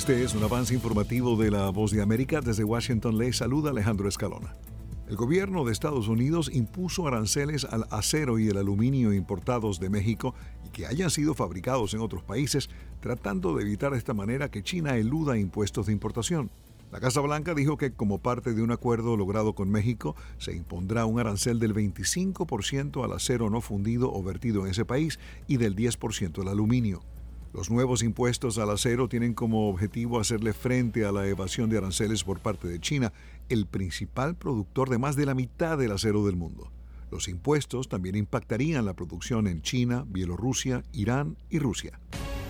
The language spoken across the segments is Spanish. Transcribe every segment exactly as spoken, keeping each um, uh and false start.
Este es un avance informativo de La Voz de América. Desde Washington les saluda Alejandro Escalona. El gobierno de Estados Unidos impuso aranceles al acero y el aluminio importados de México y que hayan sido fabricados en otros países, tratando de evitar de esta manera que China eluda impuestos de importación. La Casa Blanca dijo que como parte de un acuerdo logrado con México, se impondrá un arancel del veinticinco por ciento al acero no fundido o vertido en ese país y del diez por ciento al aluminio. Los nuevos impuestos al acero tienen como objetivo hacerle frente a la evasión de aranceles por parte de China, el principal productor de más de la mitad del acero del mundo. Los impuestos también impactarían la producción en China, Bielorrusia, Irán y Rusia.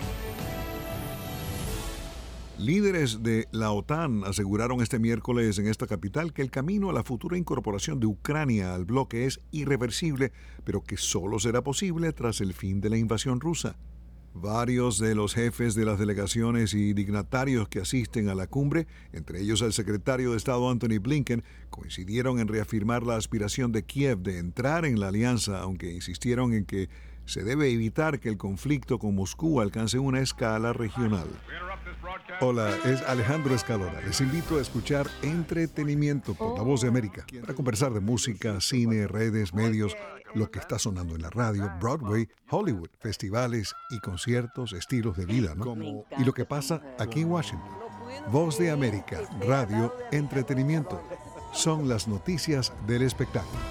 Líderes de la OTAN aseguraron este miércoles en esta capital que el camino a la futura incorporación de Ucrania al bloque es irreversible, pero que solo será posible tras el fin de la invasión rusa. Varios de los jefes de las delegaciones y dignatarios que asisten a la cumbre, entre ellos el secretario de Estado Antony Blinken, coincidieron en reafirmar la aspiración de Kiev de entrar en la alianza, aunque insistieron en que se debe evitar que el conflicto con Moscú alcance una escala regional. Hola, es Alejandro Escalona. Les invito a escuchar Entretenimiento por La Voz de América para conversar de música, cine, redes, medios, lo que está sonando en la radio, Broadway, Hollywood, festivales y conciertos, estilos de vida, ¿no? Y lo que pasa aquí en Washington. Voz de América, radio, entretenimiento. Son las noticias del espectáculo.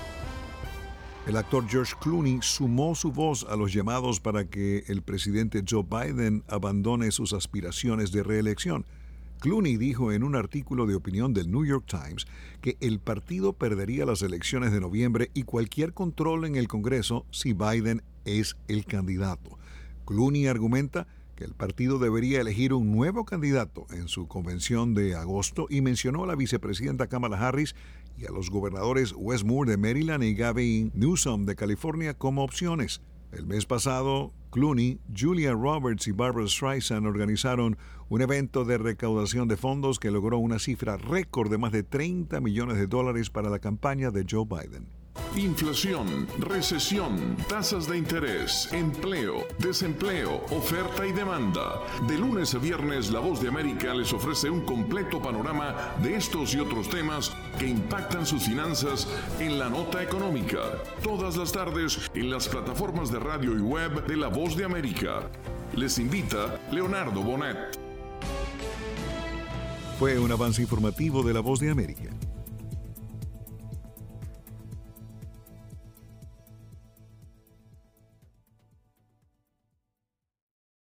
El actor George Clooney sumó su voz a los llamados para que el presidente Joe Biden abandone sus aspiraciones de reelección. Clooney dijo en un artículo de opinión del New York Times que el partido perdería las elecciones de noviembre y cualquier control en el Congreso si Biden es el candidato. Clooney argumenta que el partido debería elegir un nuevo candidato en su convención de agosto y mencionó a la vicepresidenta Kamala Harris y a los gobernadores Wes Moore de Maryland y Gavin Newsom de California como opciones. El mes pasado, Clooney, Julia Roberts y Barbra Streisand organizaron un evento de recaudación de fondos que logró una cifra récord de más de treinta millones de dólares para la campaña de Joe Biden. Inflación, recesión, tasas de interés, empleo, desempleo, oferta y demanda. De lunes a viernes, La Voz de América les ofrece un completo panorama de estos y otros temas que impactan sus finanzas en la nota económica. Todas las tardes en las plataformas de radio y web de La Voz de América. Les invita Leonardo Bonet. Fue un avance informativo de La Voz de América.